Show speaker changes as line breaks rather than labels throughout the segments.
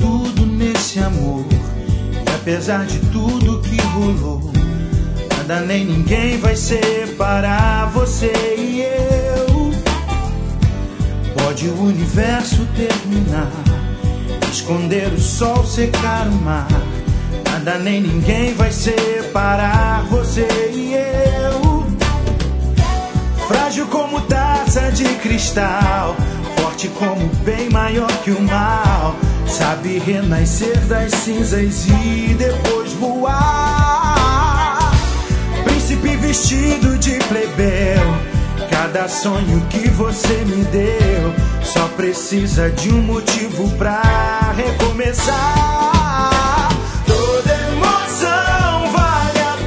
tudo nesse amor. E apesar de tudo que rolou, nada nem ninguém vai separar você e eu. Pode o universo terminar, esconder o sol, secar o mar, nada nem ninguém vai separar você e eu. Frágil como taça de cristal, forte como bem maior que o mal, sabe renascer das cinzas e depois voar. Príncipe vestido de plebeu, cada sonho que você me deu só precisa de um motivo pra recomeçar. Toda emoção vale a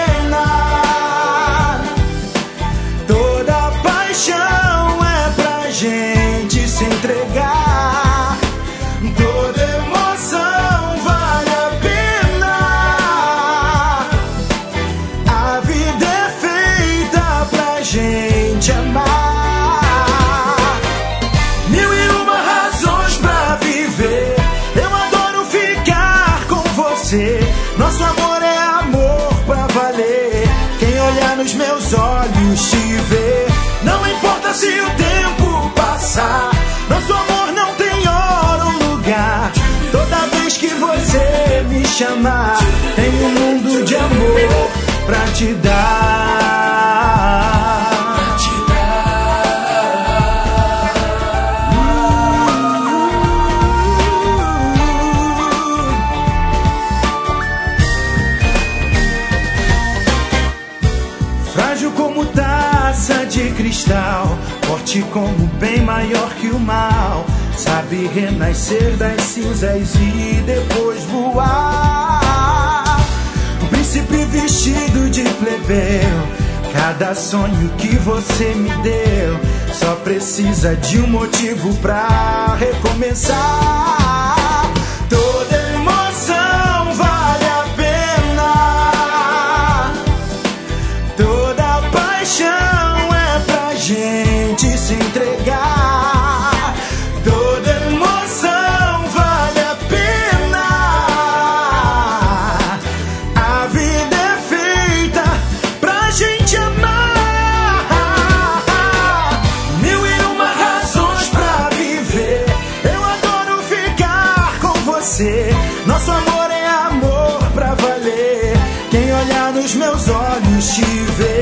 pena, toda paixão é pra gente se entregar. Toda emoção vale a pena, a vida é feita pra gente amar. Mil e uma razões pra viver, eu adoro ficar com você. Nosso amor é amor pra valer, quem olhar nos meus olhos te vê. Não importa se o tempo passar, nosso amor não tem hora ou lugar. Toda vez que você me chamar, tem um mundo de amor pra te dar. Frágil como taça de cristal, forte como bem maior que o mal, sabe renascer das cinzas e depois voar. Um príncipe vestido de plebeu, cada sonho que você me deu só precisa de um motivo pra recomeçar. Toda emoção vale a pena, toda paixão é pra gente se entregar. Toda emoção vale a pena, a vida é feita pra gente amar. Mil e uma razões pra viver, eu adoro ficar com você. Nosso amor é amor pra valer, quem olhar nos meus olhos te vê.